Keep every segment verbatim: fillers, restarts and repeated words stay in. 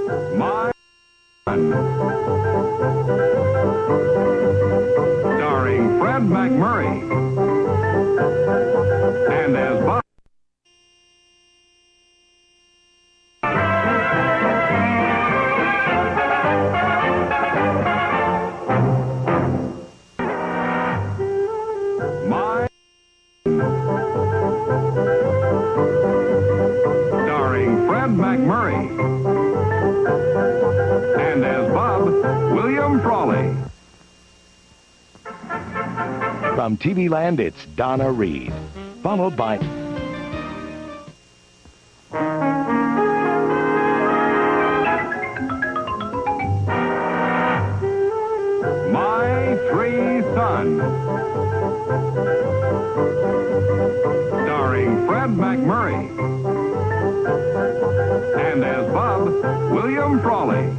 My Son. Starring Fred MacMurray. And as Bob. My Starring Fred MacMurray. And as Bob, William Frawley. From T V Land, it's Donna Reed, followed by... My Three Sons. Starring Fred MacMurray. And as Bob, William Frawley.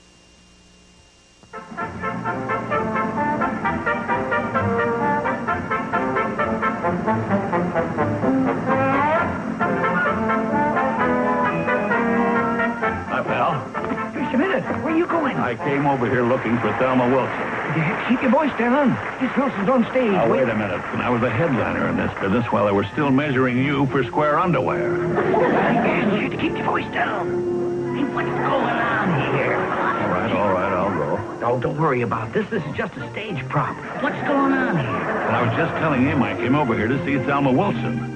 Hi, pal. Just a minute. Where are you going? I came over here looking for Thelma Wilson. Keep your voice down. Miss Wilson's on stage. Now, wait a minute. I was a headliner in this business while they were still measuring you for square underwear. You keep your voice down. Hey, what's going on here? All right, all right, I'll go. Oh, don't worry about this. This is just a stage prop. What's going on here? And I was just telling him I came over here to see Thelma Wilson.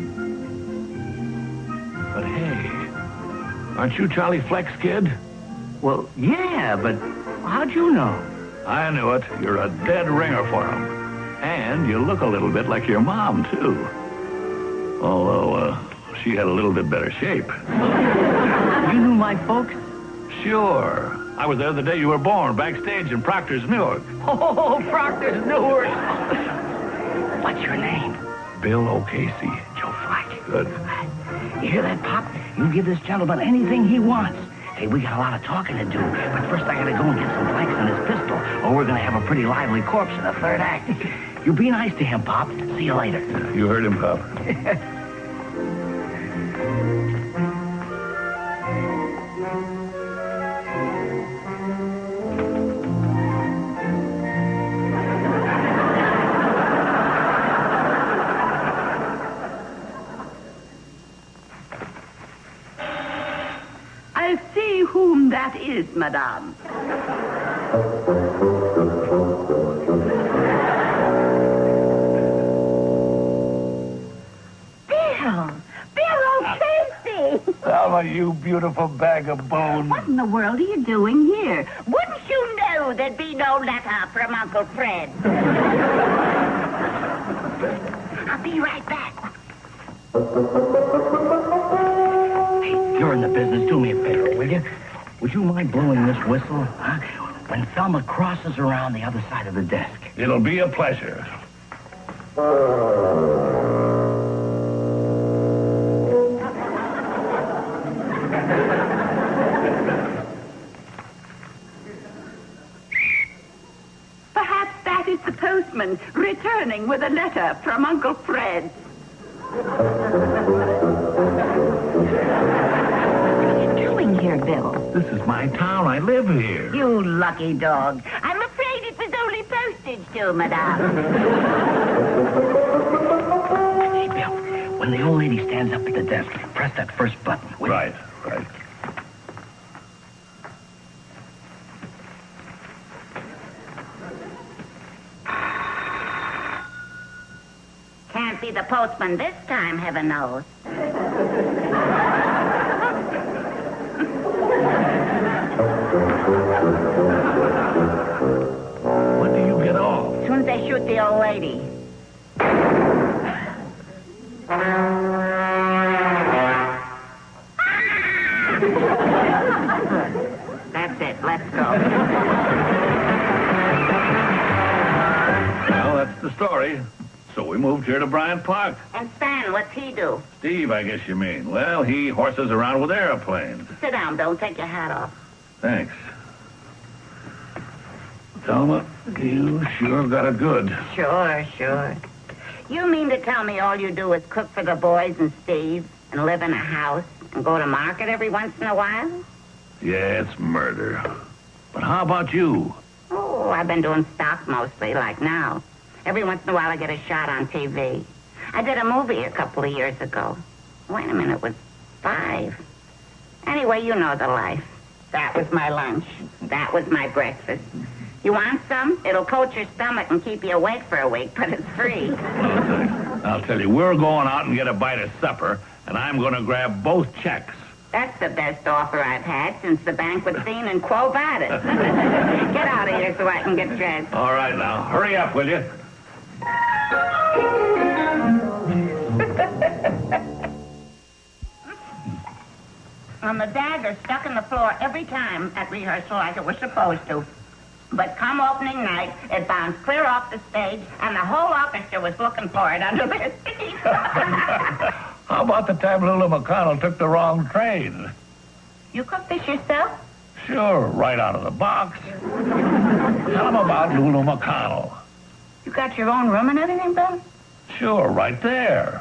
But hey, aren't you Charlie Fleck's kid? Well, yeah, but how'd you know? I knew it. You're a dead ringer for him. And you look a little bit like your mom, too. Although, uh, she had a little bit better shape. You knew my folks? Sure. I was there the day you were born, backstage in Proctor's Newark. Oh, Proctor's Newark. What's your name? Bill O'Casey. Joe Fleck. Good. You hear that, Pop? You give this gentleman anything he wants. Hey, we got a lot of talking to do, but first I gotta go and get some blanks on his pistol, or we're gonna have a pretty lively corpse in the third act. You be nice to him, Pop. See you later. You heard him, Pop. I'll see whom that is, madame. Bill! Bill O'Casey! Thelma, you beautiful bag of bones. What in the world are you doing here? Wouldn't you know there'd be no letter from Uncle Fred? I'll be right back. Hey, you're in the business. Do me a favor, will you? Would you mind blowing this whistle? Huh? When Thelma crosses around the other side of the desk. It'll be a pleasure. Perhaps that is the postman returning with a letter from Uncle Fred. What are you doing here, Bill? This is my town. I live here. You lucky dog. I'm afraid it was only postage too, madame. Hey, Bill, when the old lady stands up at the desk, press that first button. will you? Right, right. Can't be the postman this time, heaven knows. When do you get off? As soon as they shoot the old lady. That's it. Let's go. Well, that's the story. So we moved here to Bryant Park. And Stan, what's he do? Steve, I guess you mean. Well, he horses around with airplanes. Sit down, Bill. Take your hat off. Thanks. Thelma, you sure got it good. Sure, sure. You mean to tell me all you do is cook for the boys and Steve and live in a house and go to market every once in a while? Yeah, it's murder. But how about you? Oh, I've been doing stock mostly, like now. Every once in a while I get a shot on T V. I did a movie a couple of years ago. Wait a minute, it was five. Anyway, you know the life. That was my lunch. That was my breakfast. You want some? It'll coat your stomach and keep you awake for a week, but it's free. I'll tell you, we're going out and get a bite of supper, and I'm going to grab both checks. That's the best offer I've had since the banquet scene in Quo Vadis. Get out of here so I can get dressed. All right, now, hurry up, will you? And the dagger stuck in the floor every time at rehearsal like it was supposed to. But come opening night, it bounced clear off the stage, and the whole orchestra was looking for it under their seats. How about the time Lulu McConnell took the wrong train? You cooked this yourself? Sure, right out of the box. Tell them about Lulu McConnell. You got your own room and everything, Bill? Sure, right there.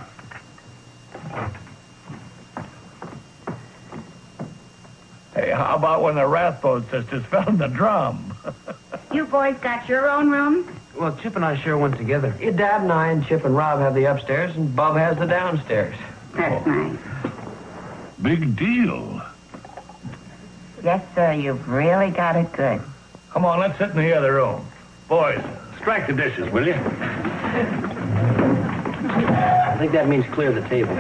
Hey, how about when the Rathbone sisters found the drum? You boys got your own room? Well, Chip and I share one together. Your Dad and I and Chip and Rob have the upstairs, and Bub has the downstairs. That's Oh. nice. Big deal. Yes, sir, you've really got it good. Come on, let's sit in the other room. Boys, strike the dishes, will you? I think that means clear the table.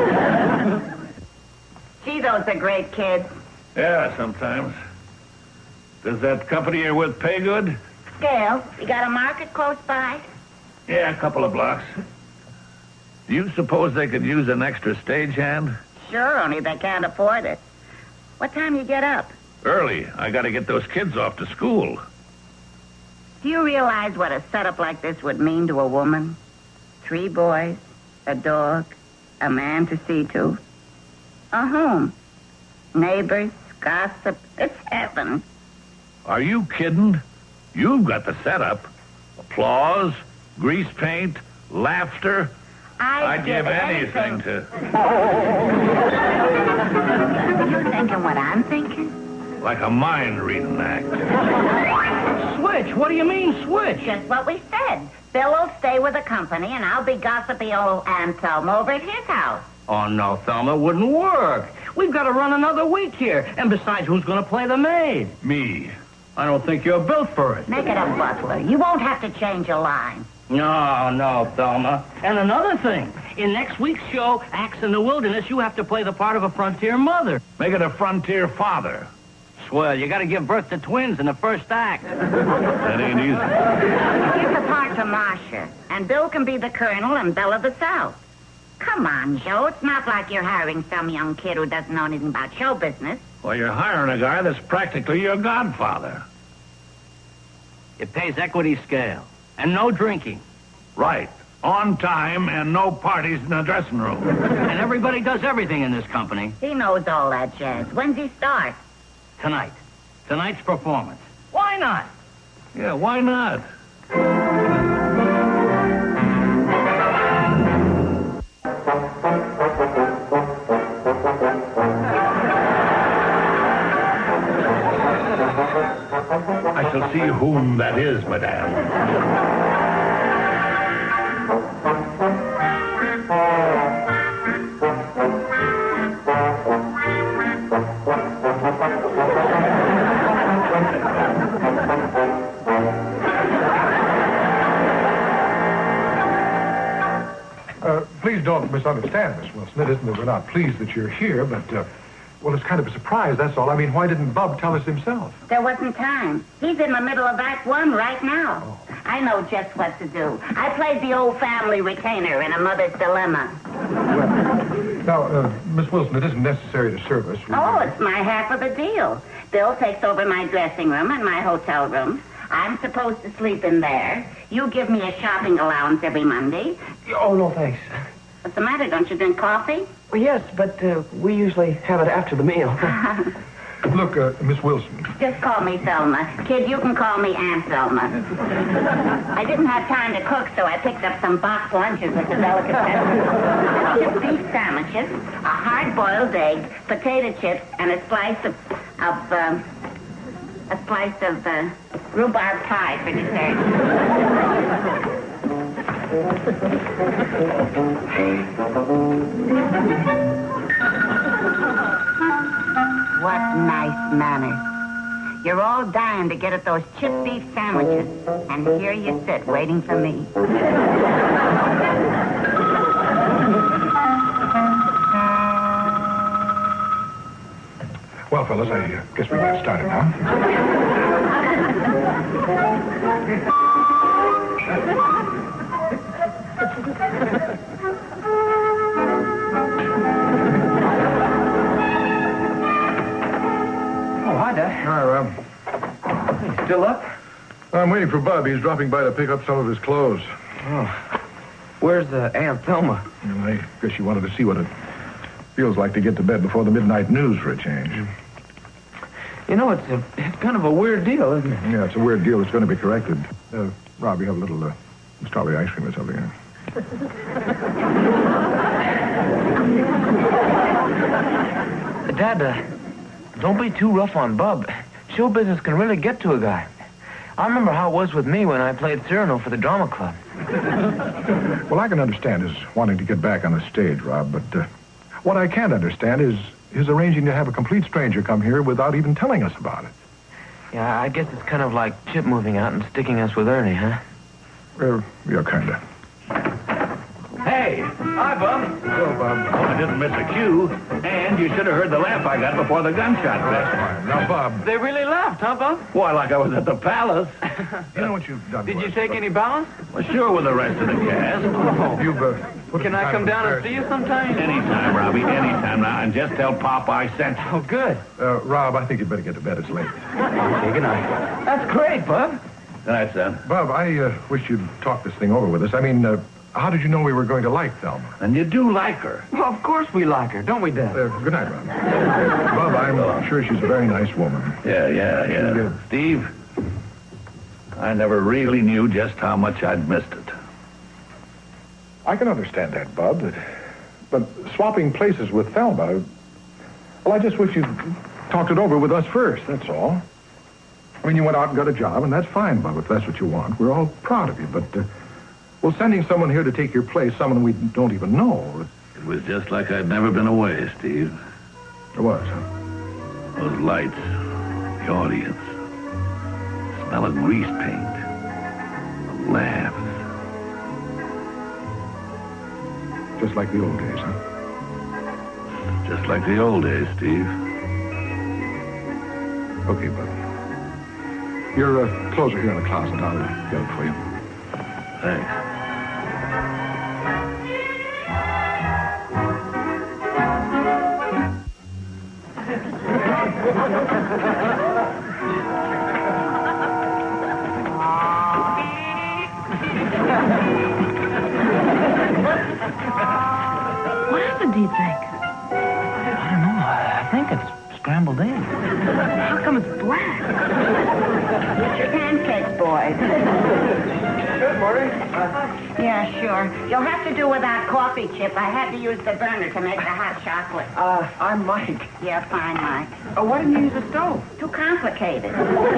Gee, those are great kids. Yeah, sometimes. Does that company you're with pay good? Scale, you got a market close by? Yeah, a couple of blocks. Do you suppose they could use an extra stagehand? Sure, only they can't afford it. What time you get up? Early. I gotta get those kids off to school. Do you realize what a setup like this would mean to a woman? Three boys, a dog, a man to see to. A home. Neighbors, gossip. It's heaven. Are you kidding? You've got the setup. Applause, grease paint, laughter. I'd, I'd give anything to... You thinking what I'm thinking? Like a mind-reading act. Switch? What do you mean, switch? Just what we said. Bill will stay with the company, and I'll be gossipy old Anselm over at his house. Oh, no, Thelma, it wouldn't work. We've got to run another week here. And besides, who's going to play the maid? Me. I don't think you're built for it. Make it a butler. You won't have to change your line. No, no, Thelma. And another thing. In next week's show, Acts in the Wilderness, you have to play the part of a frontier mother. Make it a frontier father. Swell, you got to give birth to twins in the first act. That ain't easy. Give the part to Marcia, and Bill can be the colonel and Bella the South. Come on, Joe. It's not like you're hiring some young kid who doesn't know anything about show business. Well, you're hiring a guy that's practically your godfather. It pays equity scale. And no drinking. Right. On time and no parties in the dressing room. And everybody does everything in this company. He knows all that jazz. When's he start? Tonight. Tonight's performance. Why not? Yeah, why not? I shall see whom that is, madame. Uh, please don't misunderstand, Miss Wilson. It isn't that we're not pleased that you're here, but, uh, well, it's kind of a surprise, that's all. I mean, why didn't Bub tell us himself? There wasn't time. He's in the middle of Act One right now. Oh. I know just what to do. I played the old family retainer in A Mother's Dilemma. Well, now, uh, Miss Wilson, it isn't necessary to serve us. We- Oh, it's my half of the deal. Bill takes over my dressing room and my hotel rooms. I'm supposed to sleep in there. You give me a shopping allowance every Monday. Oh, no, thanks. What's the matter? Don't you drink coffee? Well, yes, but uh, we usually have it after the meal. Look, uh, Miss Wilson. Just call me Thelma. Kid, you can call me Aunt Thelma. I didn't have time to cook, so I picked up some box lunches at the delicatessen. Two beef sandwiches, a hard-boiled egg, potato chips, and a slice of of um, a slice of uh, rhubarb pie for dessert. What nice manners. You're all dying to get at those chip beef sandwiches, and here you sit waiting for me. Well, fellas, I uh, guess we can get started now. Oh, hi, Dad. Hi, Rob. You still up? I'm waiting for Bub. He's dropping by to pick up some of his clothes. Oh. Where's uh, Aunt Thelma? And I guess you wanted to see what it feels like to get to bed before the midnight news for a change. You know, it's a, it's kind of a weird deal, isn't it? Yeah, it's a weird deal. It's going to be corrected. Uh, Rob, you have a little uh, strawberry ice cream or something. Huh? Dad, uh, don't be too rough on Bub. Show business can really get to a guy. I remember how it was with me when I played Cyrano for the drama club. Well, I can understand his wanting to get back on the stage, Rob, but uh, what I can't understand is his arranging to have a complete stranger come here without even telling us about it. Yeah, I guess it's kind of like Chip moving out and sticking us with Ernie, huh? Uh, yeah, kind of. Hey, hi, Bub. Hello, Bob. Oh, I didn't miss a cue, and you should have heard the laugh I got before the gunshot That's fest. fine. Now, Bob, They really laughed, huh, Bub? Why, like I was at the palace. you know what you've done Did to you us, take Bob? any balance? Well, sure, with the rest of the cast. You've, uh, put Can us I kind come of down and see embarrassed. you sometime? Anytime, Robbie, anytime now, and just tell Pop I sent you. Oh, good. Uh, Rob, I think you'd better get to bed. It's late. Okay, good night. That's great, Bub. Good night, son. Bob, I uh, wish you'd talk this thing over with us. I mean, uh, how did you know we were going to like Thelma? And you do like her. Well, of course we like her, don't we, Dad? Uh, good night, Rob. Bob, I'm sure she's a very nice woman. Yeah, yeah, yeah. Good. Steve, I never really knew just how much I'd missed it. I can understand that, Bob, but, but swapping places with Thelma, well, I just wish you'd talked it over with us first, that's all. I mean, you went out and got a job, and that's fine, Bob, if that's what you want. We're all proud of you, but, uh, well, sending someone here to take your place, someone we don't even know, It was just like I'd never been away, Steve. it was, huh? Those lights, the audience, smell of grease paint, the laughs. Just like the old days, huh? Just like the old days, Steve. Okay, Bob. Your uh, clothes are here in the closet. I'll get it for you. Thanks. What is it, do you think? I don't know. I think it's scrambled eggs. How come it's black? Pancakes, boys. Good morning. Yeah, sure. You'll have to do without coffee, Chip. I had to use the burner to make the hot chocolate. Uh, I'm Mike. Yeah, fine, Mike. Uh, why didn't you use a stove? Too complicated.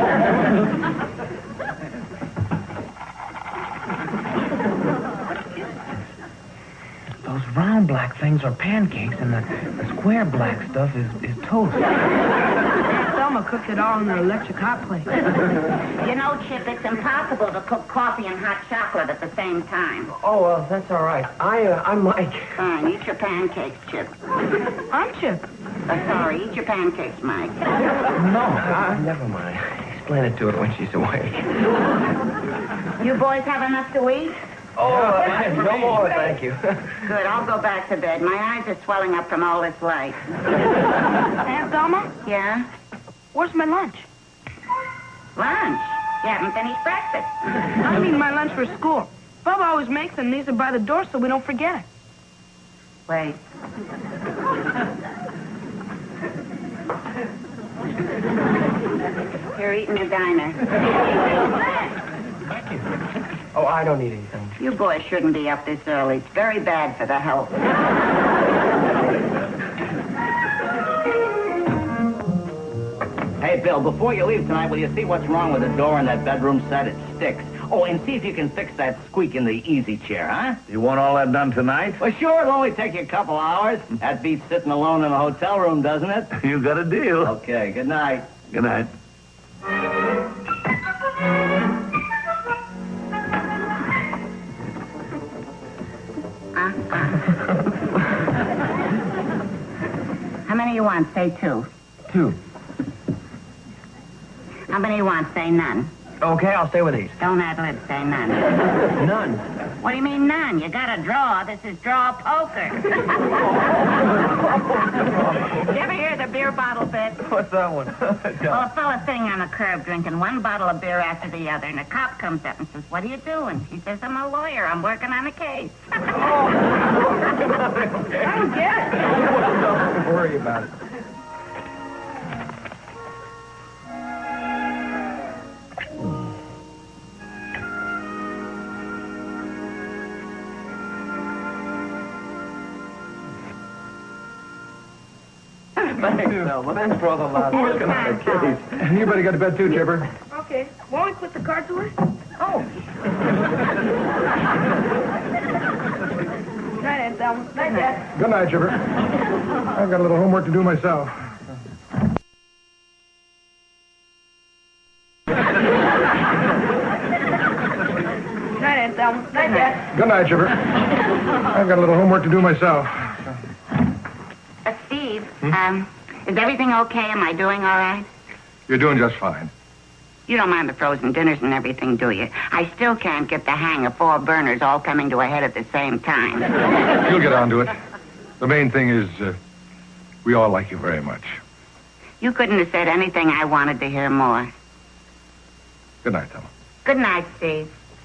Those round black things are pancakes, and the, the square black stuff is, is toast. Thelma cooked it all in an electric hot plate. You know, Chip, it's impossible to cook coffee and hot chocolate at the same time. Oh, well, that's all right. I, uh, I'm Mike. Fine, eat your pancakes, Chip. I'm Chip. Uh, sorry, eat your pancakes, Mike. No, uh, never mind. Explain it to her when she's awake. You boys have enough to eat? Oh, uh, no more, thank you. Good, I'll go back to bed. My eyes are swelling up from all this light. Aunt Thelma, Yeah? where's my lunch? Lunch? You haven't finished breakfast. I mean my lunch for school. Bub always makes them. These are by the door so we don't forget it. Wait. You're eating a diner. Thank you. Oh, I don't need anything. You boys shouldn't be up this early. It's very bad for the health. Hey, Bill, before you leave tonight, will you see what's wrong with the door in that bedroom set? It sticks. Oh, and see if you can fix that squeak in the easy chair, huh? You want all that done tonight? Well, sure, it'll only take you a couple hours. That beats sitting alone in a hotel room, doesn't it? You got a deal. Okay, good night. Good night. How many you want? Say two. Two. How many you want? Say none. Okay, I'll stay with these. Don't ad lib. Say none. None. What do you mean none? You got to draw. This is draw poker. You ever hear the beer bottle bit? What's that one? Well, a fella sitting on a curb drinking one bottle of beer after the other, and a cop comes up and says, "What are you doing?" He says, "I'm a lawyer. I'm working on a case." I don't get it. Don't worry about it. Thanks, Selma. Thanks for all the laughs. Working on a case. You better get to bed too, Chipper. Okay. Won't we put the cards away? Oh. Night, Aunt Thelma. Night, Dad. Good night, Chipper. I've got a little homework to do myself. Night, Aunt Thelma. Night, Dad. Good night, Chipper. I've got a little homework to do myself. Uh, Steve, um, is everything okay? Am I doing all right? You're doing just fine. You don't mind the frozen dinners and everything, do you? I still can't get the hang of four burners all coming to a head at the same time. You'll get onto it. The main thing is, uh, we all like you very much. You couldn't have said anything I wanted to hear more. Good night, Thelma. Good night, Steve.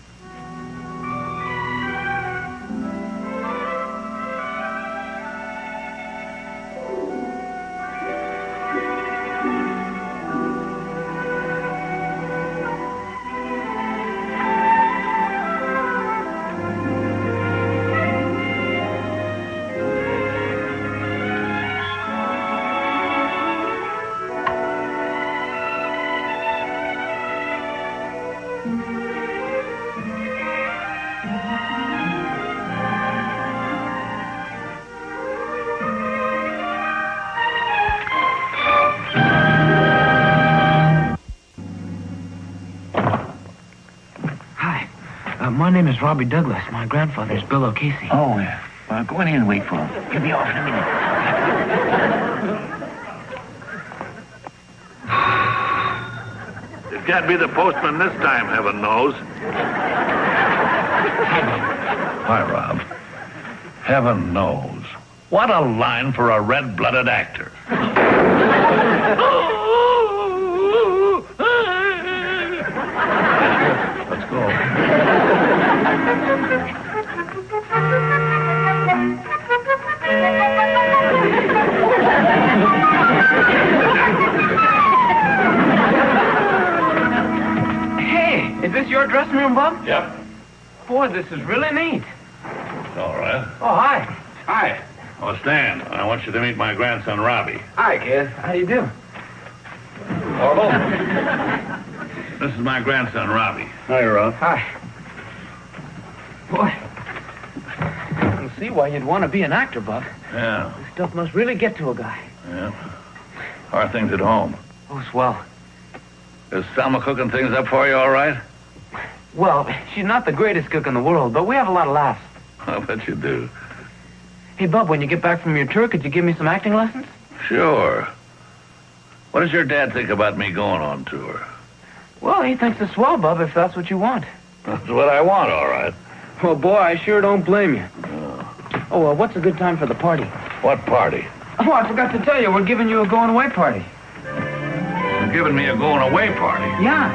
My name is Robbie Douglas. My grandfather's Bill O'Casey. Oh, yeah. Well, go in here and wait for him. He'll be off in a minute. It can't be the postman this time, heaven knows. Why, Rob? Heaven knows. What a line for a red-blooded actor. Let's go. Hey, is this your dressing room, Bob? Yep. Boy, this is really neat. It's all right. Oh, hi. Hi. Oh, Stan, I want you to meet my grandson, Robbie. Hi, kid. How you do? Orville. This is my grandson, Robbie. Hi, Rob. Hi. Boy, I can see why you'd want to be an actor, Bob. Yeah, This stuff must really get to a guy. yeah. How are things at home? Oh, swell. Is Selma cooking things up for you all right? Well, she's not the greatest cook in the world, but we have a lot of laughs. I bet you do. Hey, Bub, when you get back from your tour, could you give me some acting lessons? Sure. What does your dad think about me going on tour? Well, he thinks it's swell, Bub, if that's what you want. That's what I want, all right. Well, boy, I sure don't blame you. Oh, well, what's a good time for the party? What party? Oh, I forgot to tell you, we're giving you a going-away party. You're giving me a going-away party. Yeah.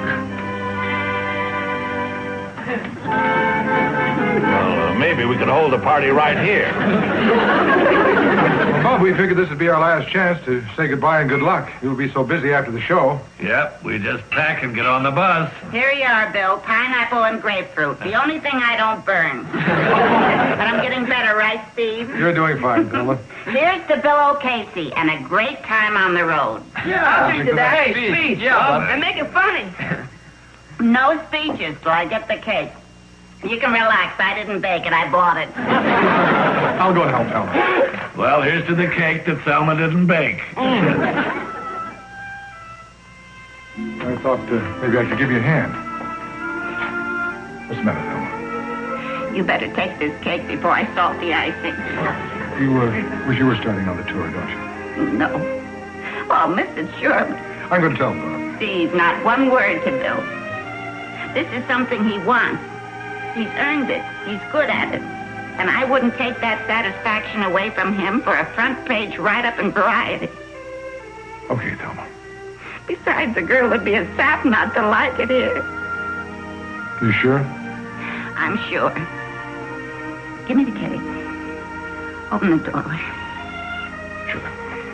Well, uh, maybe we could hold the party right here. Bob, we figured this would be our last chance to say goodbye and good luck. You'll be so busy after the show. Yep, we just pack and get on the bus. Here you are, Bill. Pineapple and grapefruit. The only thing I don't burn. But I'm getting better, right, Steve? You're doing fine, Thelma. Here's to Bill O'Casey and a great time on the road. Yeah, I'll drink to that. Hey, speech. Yeah, Bob. And make it funny. No speeches till I get the cake. You can relax. I didn't bake it. I bought it. I'll go and help Thelma. Well, here's to the cake that Thelma didn't bake. I thought uh, maybe I could give you a hand. What's the matter, Thelma? You better take this cake before I salt the icing. You uh, wish you were starting on the tour, don't you? No. Well, Missus Sherman. I'm going to tell him, Bob. Steve, not one word to Bill. This is something he wants. He's earned it. He's good at it. And I wouldn't take that satisfaction away from him for a front page write-up in Variety. Okay, Thelma. Besides, the girl would be a sap not to like it here. You sure? I'm sure. Give me the cake. Open the door. Sure.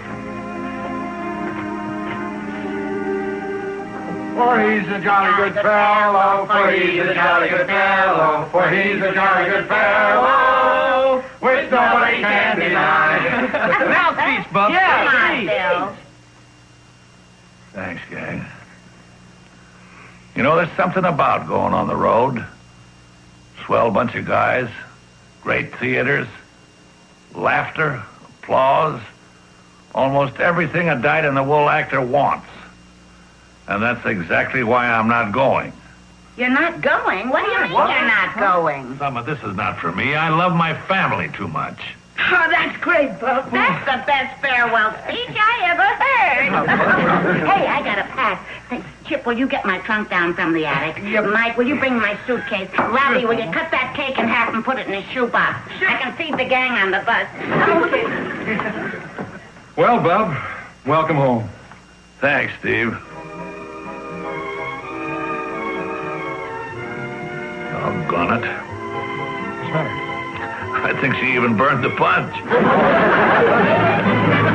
For he's a jolly good fellow, for he's a jolly good fellow, for he's a jolly good fellow, which nobody can deny. Now, speech, Bub. Yeah, come on, Bill. Thanks, gang. You know, there's something about going on the road. Swell bunch of guys, great theaters, laughter, applause, almost everything a dyed-in-the-wool actor wants. And that's exactly why I'm not going. You're not going? What do you mean What? you're not going? Some of this is not for me. I love my family too much. Oh, that's great, Bub. That's the best farewell speech I ever heard. Hey, I got a pack. Say, Chip, will you get my trunk down from the attic? Yep. Mike, will you bring my suitcase? Robbie, will you cut that cake in half and put it in his shoebox? Sure. I can feed the gang on the bus. Well, Bob, welcome home. Thanks, Steve. Doggone it. What's the matter? I think she even burned the punch.